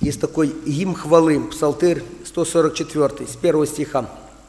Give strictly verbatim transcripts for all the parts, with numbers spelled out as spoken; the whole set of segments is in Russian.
Есть такой гимн хвалы, Псалтырь сто сорок четыре, с первого стиха.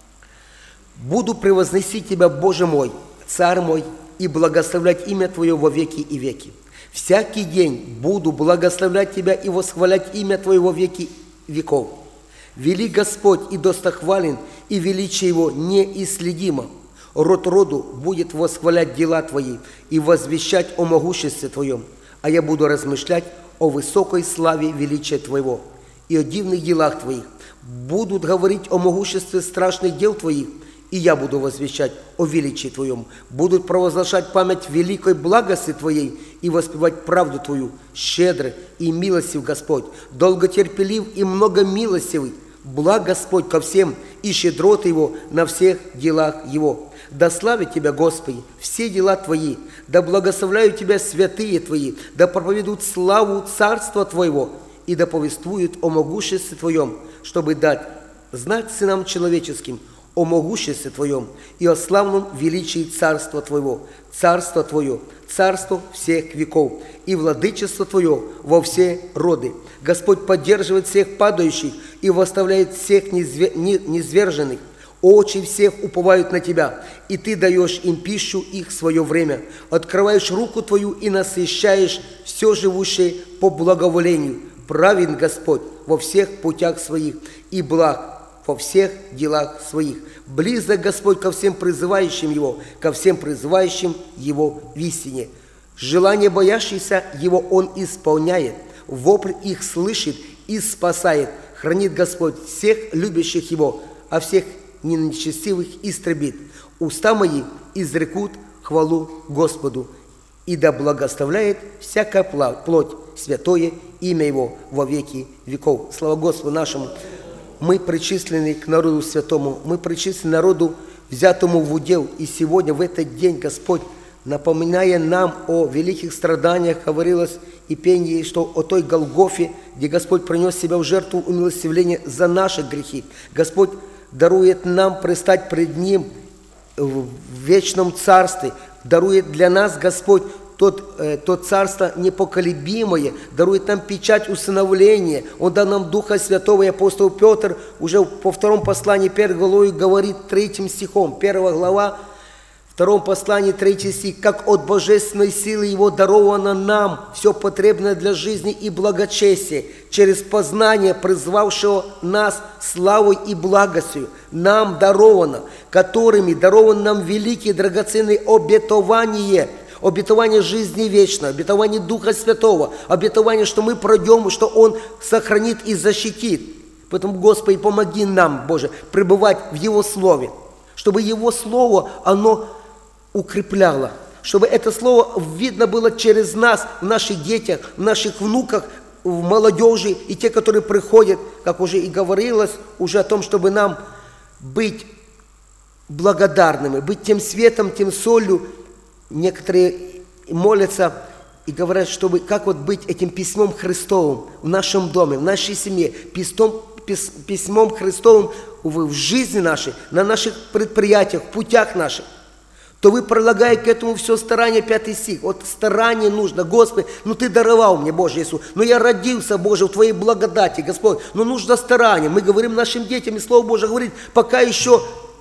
«Буду превозносить Тебя, Боже мой, Царь мой, и благословлять имя Твое во веки и веки. Всякий день буду благословлять Тебя и восхвалять имя Твое во веки веков. Велик Господь и достохвален, и величие Его неисследимо. Род роду будет восхвалять дела Твои и возвещать о могуществе Твоем, а я буду размышлять о высокой славе величия Твоего и о дивных делах Твоих. Будут говорить о могуществе страшных дел Твоих, и я буду возвещать о величии Твоем. Будут провозглашать память великой благости Твоей и воспевать правду Твою. Щедрый и милостив Господь, долготерпелив и многомилостивый. Благ Господь ко всем, и щедроты Его на всех делах Его. Да славят Тебя, Господи, все дела Твои, да благословляют Тебя святые Твои, да проповедуют славу Царства Твоего, и да повествуют о могуществе Твоем, чтобы дать знать сынам человеческим о могуществе Твоем и о славном величии Царства Твоего. Царство Твое, Царство всех веков, и владычество Твое во все роды. Господь поддерживает всех падающих и восставляет всех низверженных. Очи всех уповают на Тебя, и Ты даешь им пищу их в свое время. Открываешь руку Твою и насыщаешь все живущее по благоволению. Праведен Господь во всех путях Своих, и благ во всех делах Своих. Близок Господь ко всем призывающим Его, ко всем призывающим Его в истине. Желание боящихся Его Он исполняет, вопль их слышит и спасает. Хранит Господь всех любящих Его, а всех нечестивых истребит. Уста мои изрекут хвалу Господу, и да благословляет всякая плоть святое имя Его во веки веков». Слава Господу нашему! Мы причислены к народу святому, мы причислены народу, взятому в удел. И сегодня, в этот день, Господь, напоминая нам о великих страданиях, говорилось и пение, что о той Голгофе, где Господь принес себя в жертву умилостивления за наши грехи. Господь дарует нам предстать пред Ним в вечном царстве, дарует для нас Господь Тот, э, то царство непоколебимое, дарует нам печать усыновления. Он дал нам Духа Святого, и апостол Петр уже по втором послании первой главой говорит третьим стихом, первая глава, втором послании третий стих: «Как от божественной силы Его даровано нам все потребное для жизни и благочестия, через познание призвавшего нас славой и благостью, нам даровано, которыми даровано нам великие драгоценные обетования». Обетование жизни вечной, обетование Духа Святого, обетование, что мы пройдем, что Он сохранит и защитит. Поэтому, Господи, помоги нам, Боже, пребывать в Его Слове, чтобы Его Слово, оно укрепляло, чтобы это Слово видно было через нас, в наших детях, в наших внуках, в молодежи и те, которые приходят, как уже и говорилось, уже о том, чтобы нам быть благодарными, быть тем светом, тем солью. Некоторые молятся и говорят, чтобы как вот быть этим письмом Христовым в нашем доме, в нашей семье, письмом, письмом Христовым в жизни нашей, на наших предприятиях, путях наших. То вы прилагая к этому все старание, пятый стих. Вот старание нужно, Господи, ну Ты даровал мне, Боже Иисус, но я родился, Боже, в Твоей благодати, Господь, но нужно старание. Мы говорим нашим детям, и Слово Божие говорит, пока еще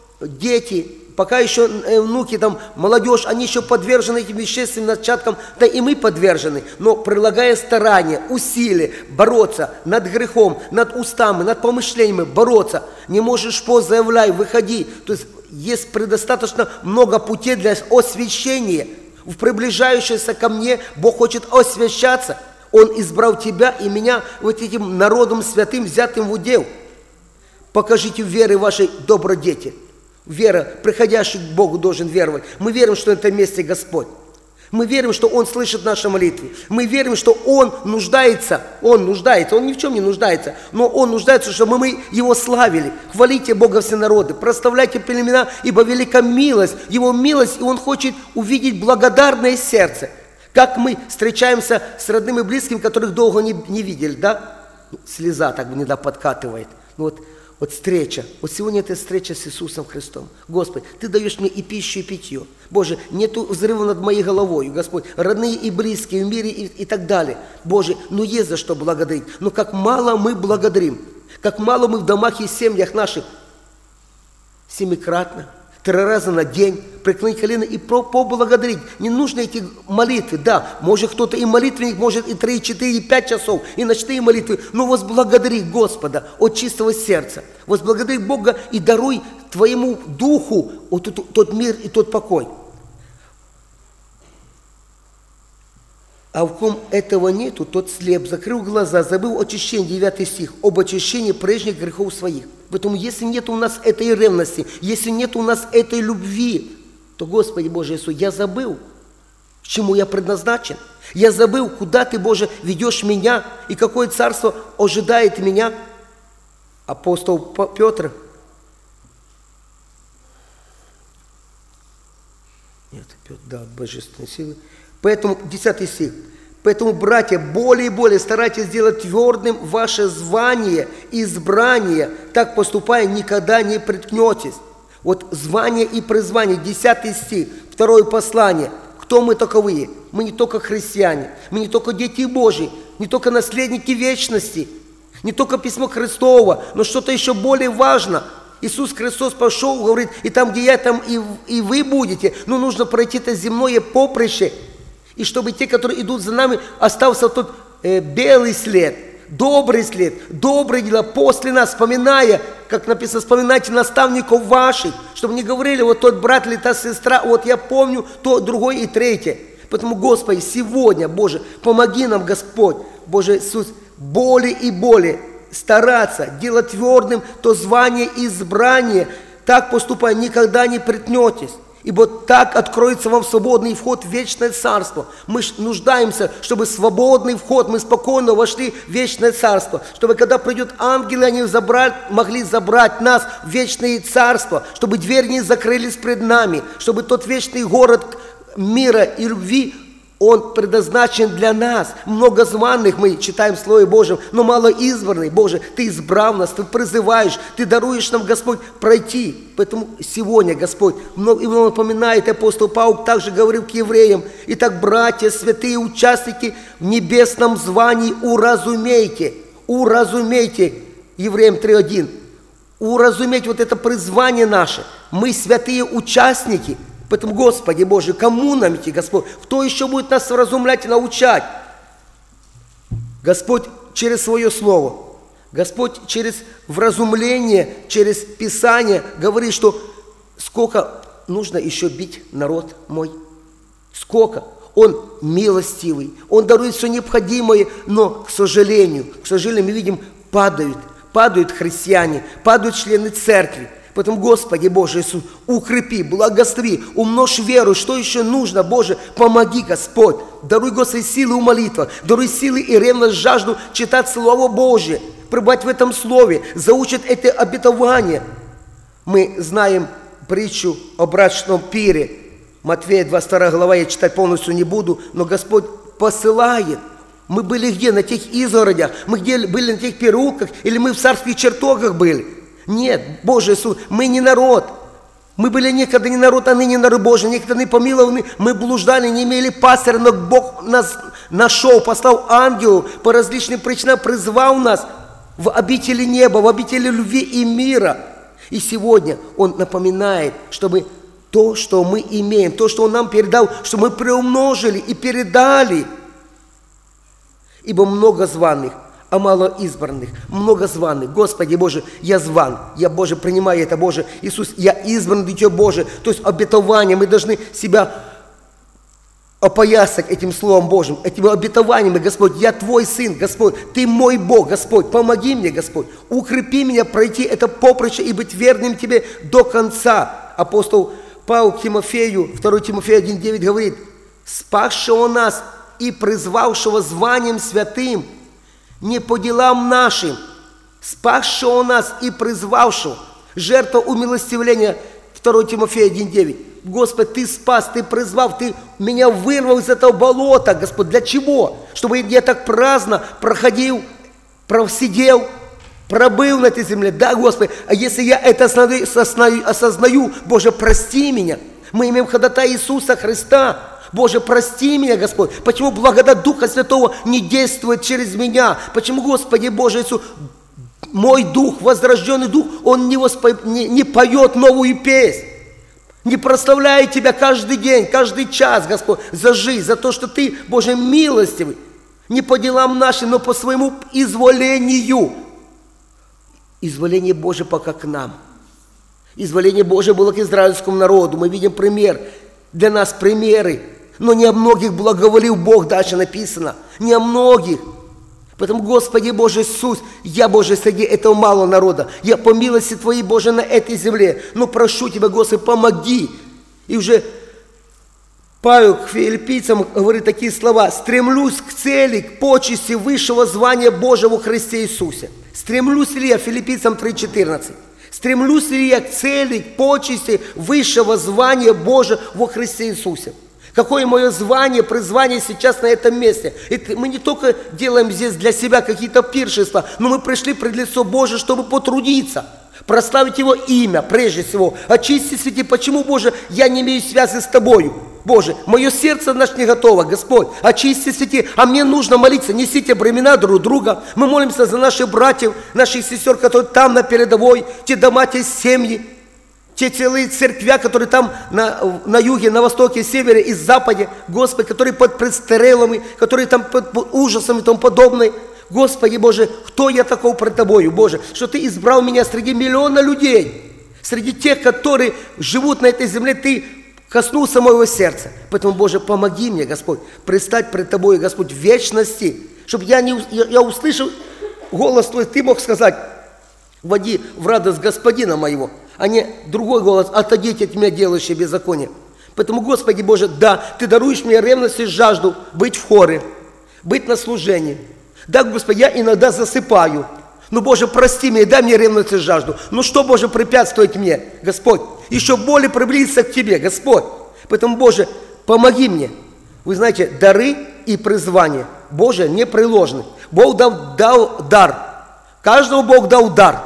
дети, пока еще внуки, там, молодежь, они еще подвержены этим вещественным начаткам, да и мы подвержены. Но прилагая старания, усилия, бороться над грехом, над устами, над помышлениями, бороться. Не можешь по, заявляй, выходи. То есть есть предостаточно много путей для освящения. В приближающемся ко мне Бог хочет освящаться. Он избрал тебя и меня вот этим народом святым, взятым в удел. Покажите веры вашей добродетели. Вера, приходящий к Богу, должен веровать. Мы верим, что это месте Господь. Мы верим, что Он слышит наши молитвы. Мы верим, что Он нуждается. Он нуждается. Он ни в чем не нуждается. Но Он нуждается, чтобы мы Его славили. Хвалите Бога все народы. Прославляйте племена, ибо велика милость. Его милость, и Он хочет увидеть благодарное сердце. Как мы встречаемся с родными и близкими, которых долго не, не видели, да? Слеза так иногда подкатывает. Ну вот. Вот встреча. Вот сегодня это встреча с Иисусом Христом. Господь, Ты даешь мне и пищу, и питье. Боже, нету взрыва над моей головой, Господь. Родные и близкие в мире и, и так далее. Боже, ну есть за что благодарить. Но как мало мы благодарим. Как мало мы в домах и семьях наших. Семикратно. Три раза на день преклонить колено и поблагодарить. Не нужно эти молитвы, да, может кто-то и молитвенник, может и три, четыре, пять часов, и ночные молитвы, но возблагодари Господа от чистого сердца. Возблагодари Бога и даруй твоему духу вот тот, тот мир и тот покой. А в ком этого нету, тот слеп, закрыл глаза, забыл очищение, девятый стих, об очищении прежних грехов своих. Поэтому, если нет у нас этой ревности, если нет у нас этой любви, то, Господи Боже Иисус, я забыл, к чему я предназначен. Я забыл, куда Ты, Боже, ведешь меня, и какое царство ожидает меня. Апостол Петр. Нет, Петр, да, божественной силы. Поэтому, десятый стих. Поэтому, братья, более и более старайтесь сделать твердым ваше звание, избрание. Так поступая, никогда не приткнетесь. Вот звание и призвание, десятый стих, второе послание. Кто мы таковые? Мы не только христиане, мы не только дети Божьи, не только наследники вечности, не только письмо Христово, но что-то еще более важно. Иисус Христос пошел, говорит, и там, где я, там и, и вы будете. Но нужно пройти это земное поприще. И чтобы те, которые идут за нами, остался тот э, белый след, добрый след, добрые дела после нас, вспоминая, как написано, вспоминайте наставников ваших, чтобы не говорили, вот тот брат или та сестра, вот я помню, то другой и третье. Поэтому, Господи, сегодня, Боже, помоги нам, Господь, Боже Иисус, более и более стараться, делать твердым то звание и избрание, так поступая, никогда не приткнетесь. Ибо так откроется вам свободный вход в вечное царство. Мы нуждаемся, чтобы свободный вход, мы спокойно вошли в вечное царство. Чтобы когда придет ангелы, они забрать, могли забрать нас в вечное царство. Чтобы двери не закрылись пред нами. Чтобы тот вечный город мира и любви, он предназначен для нас. Много званых мы читаем в Слове Божьем, но мало избранных. Боже, Ты избрал нас, Ты призываешь, Ты даруешь нам, Господь, пройти. Поэтому сегодня, Господь, много, и много напоминает, апостол Павел также говорил к евреям: «Итак, братья, святые участники в небесном звании, уразумейте, уразумейте». Евреям три один. Уразумейте вот это призвание наше. Мы святые участники. Поэтому, Господи Боже, кому нам идти, Господь? Кто еще будет нас вразумлять и научать? Господь через Свое Слово. Господь через вразумление, через Писание говорит, что сколько нужно еще бить народ мой. Сколько. Он милостивый, Он дарует все необходимое, но, к сожалению, к сожалению, мы видим, падают, падают христиане, падают члены церкви. Поэтому, Господи Боже Иисус, укрепи, благослови, умножь веру. Что еще нужно, Боже? Помоги, Господь. Даруй, Господи, силы в молитвах, даруй силы и ревность, жажду читать Слово Божие, пребывать в этом Слове, заучить это обетование. Мы знаем притчу о брачном пире. Матфея двадцать вторая глава, я читать полностью не буду, но Господь посылает. Мы были где? На тех изгородях? Мы где были? На тех переулках? Или мы в царских чертогах были? Нет, Боже Иисус, мы не народ. Мы были некогда не народ, а ныне народ Божий, некогда не помилованы. Мы блуждали, не имели пастыря, но Бог нас нашел, послал ангелу, по различным причинам призвал нас в обители неба, в обители любви и мира. И сегодня Он напоминает, чтобы то, что мы имеем, то, что Он нам передал, что мы приумножили и передали. Ибо много званых, а мало избранных, много званых. Господи Боже, я зван, я, Боже, принимаю это, Боже. Иисус, я избран Дитя Божие. То есть обетование, мы должны себя опоясать этим Словом Божьим, этими обетованиями, Господь. Я Твой Сын, Господь, Ты мой Бог, Господь. Помоги мне, Господь, укрепи меня пройти это поприще и быть верным Тебе до конца. Апостол Павел к Тимофею, второе Тимофея один девять говорит: «Спасшего нас и призвавшего званием святым, не по делам нашим, спасшего нас и призвавшего». Жертва умилостивления, второе Тимофея один девять. Господь, Ты спас, Ты призвал, Ты меня вырвал из этого болота, Господь. Для чего? Чтобы я так праздно проходил, просидел, пробыл на этой земле. Да, Господи, а если я это осознаю, осознаю, осознаю, Боже, прости меня. Мы имеем ходатая Иисуса Христа. Боже, прости меня, Господь. Почему благодать Духа Святого не действует через меня? Почему, Господи Боже Иисус, мой дух, возрожденный дух, он не, воспо... не, не поет новую песнь? Не прославляет Тебя каждый день, каждый час, Господь, за жизнь, за то, что Ты, Боже, милостивый. Не по делам нашим, но по своему изволению. Изволение Божие пока к нам. Изволение Божие было к израильскому народу. Мы видим пример. Для нас примеры. Но не о многих благоволил Бог, дальше написано. Не о многих. Поэтому, Господи Боже Иисус, я, Боже, среди этого малого народа. Я по милости Твоей, Боже, на этой земле. Но прошу Тебя, Господи, помоги. И уже Павел к филиппийцам говорит такие слова. «Стремлюсь к цели, к почести высшего звания Божьего во Христе Иисусе». Стремлюсь ли я, филиппийцам три четырнадцать. Стремлюсь ли я к цели, к почести высшего звания Божьего во Христе Иисусе? Какое мое звание, призвание сейчас на этом месте? И мы не только делаем здесь для себя какие-то пиршества, но мы пришли пред лицо Божие, чтобы потрудиться, прославить Его имя прежде всего. Очисти, святи, почему, Боже, я не имею связи с Тобою? Боже, мое сердце наше не готово, Господь, очисти, святи, а мне нужно молиться, несите бремена друг друга. Мы молимся за наших братьев, наших сестер, которые там на передовой, те дома, те семьи, те целые церквя, которые там на, на юге, на востоке, севере и западе, Господи, которые под пристрелами, которые там под ужасом и тому подобное. Господи Боже, кто я такой пред Тобою, Боже, что Ты избрал меня среди миллиона людей, среди тех, которые живут на этой земле, Ты коснулся моего сердца. Поэтому, Боже, помоги мне, Господь, предстать пред Тобой, Господь, в вечности, чтобы я, не, я, я услышал голос Твой, Ты мог сказать: «Вводи в радость Господина моего», а не другой голос: «Отойдите от меня, делающие беззаконие». Поэтому, Господи Боже, да, Ты даруешь мне ревность и жажду быть в хоре, быть на служении. Да, Господи, я иногда засыпаю. Ну, Боже, прости меня, дай мне ревность и жажду. Ну, что, Боже, препятствует мне, Господь? Еще более приблизиться к Тебе, Господь. Поэтому, Боже, помоги мне. Вы знаете, дары и призвания Божие не приложены. Бог дал, дал дар. Каждому Бог дал дар.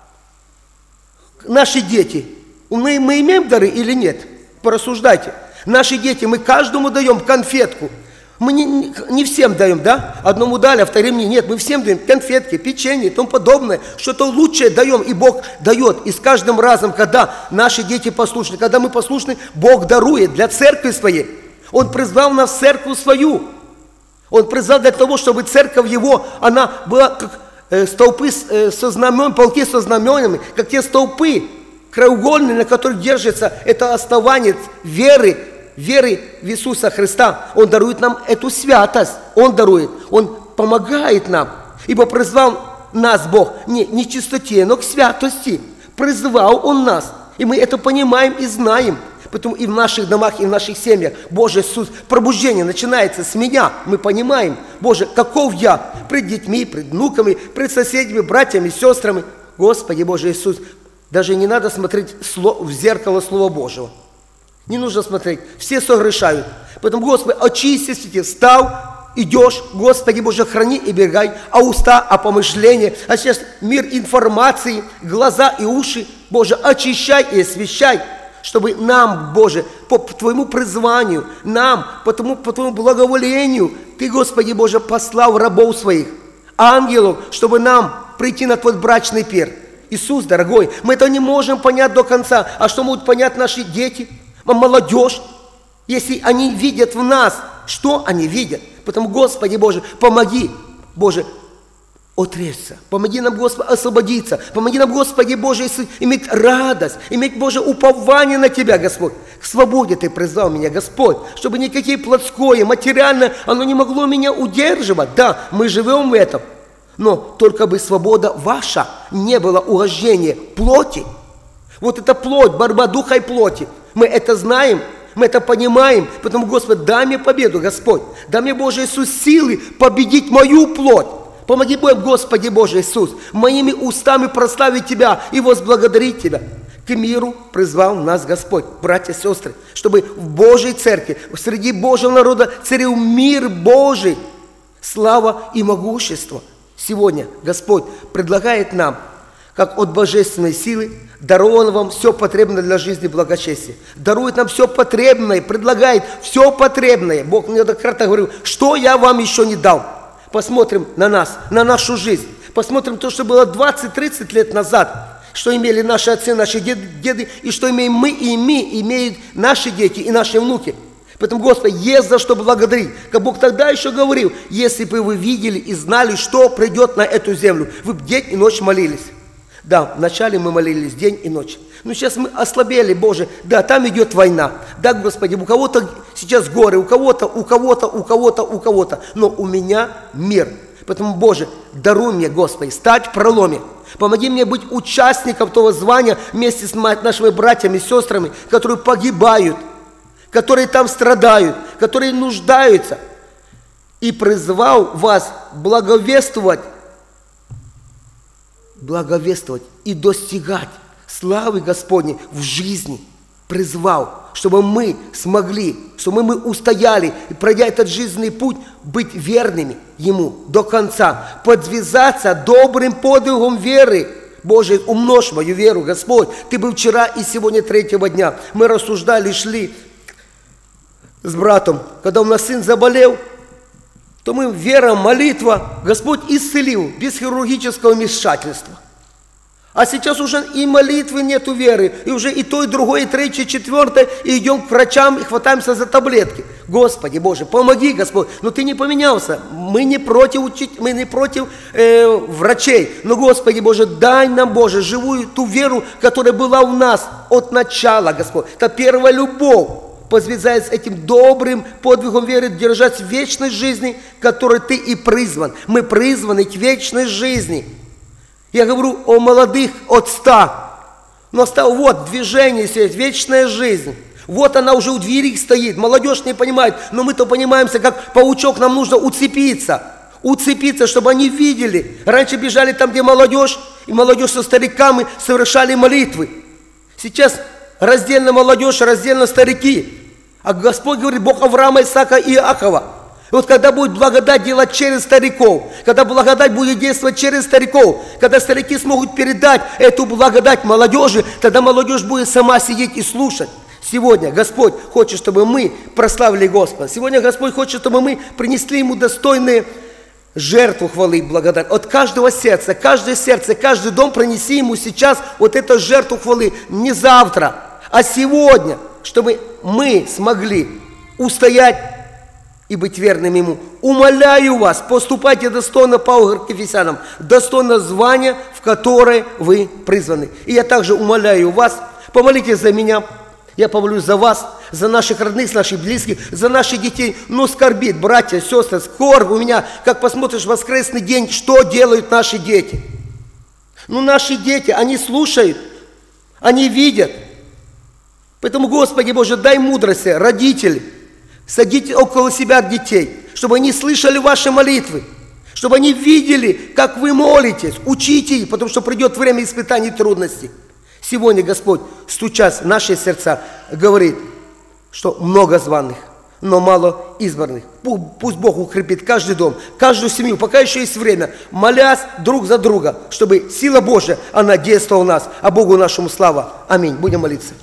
Наши дети, мы, мы имеем дары или нет? Порассуждайте. Наши дети, мы каждому даем конфетку. Мы не, не всем даем, да? Одному дали, а вторым не. Нет, мы всем даем конфетки, печенье и тому подобное. Что-то лучшее даем, и Бог дает. И с каждым разом, когда наши дети послушны, когда мы послушны, Бог дарует для церкви своей. Он призвал нас в церковь свою. Он призвал для того, чтобы церковь Его, она была как э, столпы э, со знаменами, полки со знаменами, как те столпы краеугольные, на которых держится это основание веры, веры в Иисуса Христа. Он дарует нам эту святость. Он дарует. Он помогает нам. Ибо призвал нас Бог не, не к чистоте, но к святости. Призвал Он нас. И мы это понимаем и знаем. Поэтому и в наших домах, и в наших семьях, Боже Иисус, пробуждение начинается с меня. Мы понимаем, Боже, каков я пред детьми, пред внуками, пред соседями, братьями, сестрами. Господи Боже Иисус, даже не надо смотреть в зеркало Слова Божьего. Не нужно смотреть. Все согрешают. Поэтому, Господи, очисти, святи, встал, идешь, Господи Боже, храни и берегай, а уста, а помышления, а сейчас мир информации, глаза и уши, Боже, очищай и освящай, чтобы нам, Боже, по Твоему призванию, нам, по Твоему, по Твоему благоволению, Ты, Господи Боже, послал рабов Своих, ангелов, чтобы нам прийти на Твой брачный пир. Иисус, дорогой, мы это не можем понять до конца. А что могут понять наши дети, молодежь, если они видят в нас, что они видят? Потому, Господи Боже, помоги, Боже, отречься. Помоги нам, Господи, освободиться. Помоги нам, Господи Боже, иметь радость, иметь, Боже, упование на Тебя, Господь. К свободе Ты призвал меня, Господь, чтобы никакие плотское, материальное, оно не могло меня удерживать. Да, мы живем в этом, но только бы свобода ваша не было угождения плоти. Вот это плоть, борьба духа и плоти. Мы это знаем, мы это понимаем. Поэтому, Господь, дай мне победу, Господь. Дай мне, Боже Иисус, силы победить мою плоть. Помоги мне, Господи Боже Иисус, моими устами прославить Тебя и возблагодарить Тебя. К миру призвал нас Господь, братья и сестры, чтобы в Божьей церкви, среди Божьего народа царил мир Божий, слава и могущество. Сегодня Господь предлагает нам, как от божественной силы, дарован вам все потребное для жизни и благочестия. Дарует нам все потребное, предлагает все потребное. Бог мне неоднократно говорил, что я вам еще не дал. Посмотрим на нас, на нашу жизнь. Посмотрим то, что было двадцать-тридцать лет назад, что имели наши отцы, наши деды, и что имеем мы, и мы, имеют наши дети и наши внуки. Поэтому, Господи, есть за что благодарить. Как Бог тогда еще говорил, если бы вы видели и знали, что придет на эту землю, вы бы день и ночь молились. Да, вначале мы молились день и ночь. Но сейчас мы ослабели, Боже. Да, там идет война. Да, Господи, у кого-то сейчас горы, у кого-то, у кого-то, у кого-то, у кого-то. Но у меня мир. Поэтому, Боже, даруй мне, Господи, стать в проломе. Помоги мне быть участником того звания вместе с нашими братьями и сестрами, которые погибают, которые там страдают, которые нуждаются. И призвал вас благовествовать, благовествовать и достигать славы Господней в жизни. Призвал, чтобы мы смогли, чтобы мы устояли, и пройдя этот жизненный путь, быть верными Ему до конца, подвязаться добрым подвигом веры. Боже, умножь мою веру, Господь. Ты был вчера и сегодня третьего дня. Мы рассуждали, шли с братом, когда у нас сын заболел, то мы вера, молитва, Господь исцелил без хирургического вмешательства. А сейчас уже и молитвы нету веры, и уже и то, и другое, и третье, и четвертое, и идем к врачам, и хватаемся за таблетки. Господи Боже, помоги, Господь. Но Ты не поменялся. Мы не против, учить, мы не против э, врачей. Но, Господи Боже, дай нам, Боже, живую ту веру, которая была у нас от начала, Господь. Это первая любовь. Подвязаясь этим добрым подвигом веры, держать в вечной жизни, которой ты и призван. Мы призваны к вечной жизни. Я говорю о молодых от ста. Но стал вот движение здесь, вечная жизнь. Вот она уже у двери стоит. Молодежь не понимает, но мы-то понимаемся, как паучок, нам нужно уцепиться. Уцепиться, чтобы они видели. Раньше бежали там, где молодежь, и молодежь со стариками совершали молитвы. Сейчас раздельно молодежь, раздельно старики. А Господь говорит, Бог Авраама, Исаака и Иакова. И вот когда будет благодать делать через стариков, когда благодать будет действовать через стариков, когда старики смогут передать эту благодать молодежи, тогда молодежь будет сама сидеть и слушать. Сегодня Господь хочет, чтобы мы прославили Господа. Сегодня Господь хочет, чтобы мы принесли Ему достойные жертву хвалы и благодать. От каждого сердца, каждое сердце, каждый дом принеси Ему сейчас вот эту жертву хвалы. Не завтра, а сегодня, чтобы мы смогли устоять и быть верным Ему. Умоляю вас, поступайте достойно, Павел говорит к Ефесянам, достойно звания, в которое вы призваны. И я также умоляю вас, помолитесь за меня, я помолюсь за вас, за наших родных, наших близких, за наших детей. Но скорбит, братья, сестры, скорбь у меня, как посмотришь в воскресный день, что делают наши дети. Ну, наши дети, они слушают, они видят. Поэтому, Господи Боже, дай мудрости, родители, садите около себя детей, чтобы они слышали ваши молитвы, чтобы они видели, как вы молитесь, учите их, потому что придет время испытаний и трудностей. Сегодня Господь, стучась в наши сердца, говорит, что много званых, но мало избранных. Пусть Бог укрепит каждый дом, каждую семью, пока еще есть время, молясь друг за друга, чтобы сила Божия, она действовала у нас, а Богу нашему слава. Аминь. Будем молиться.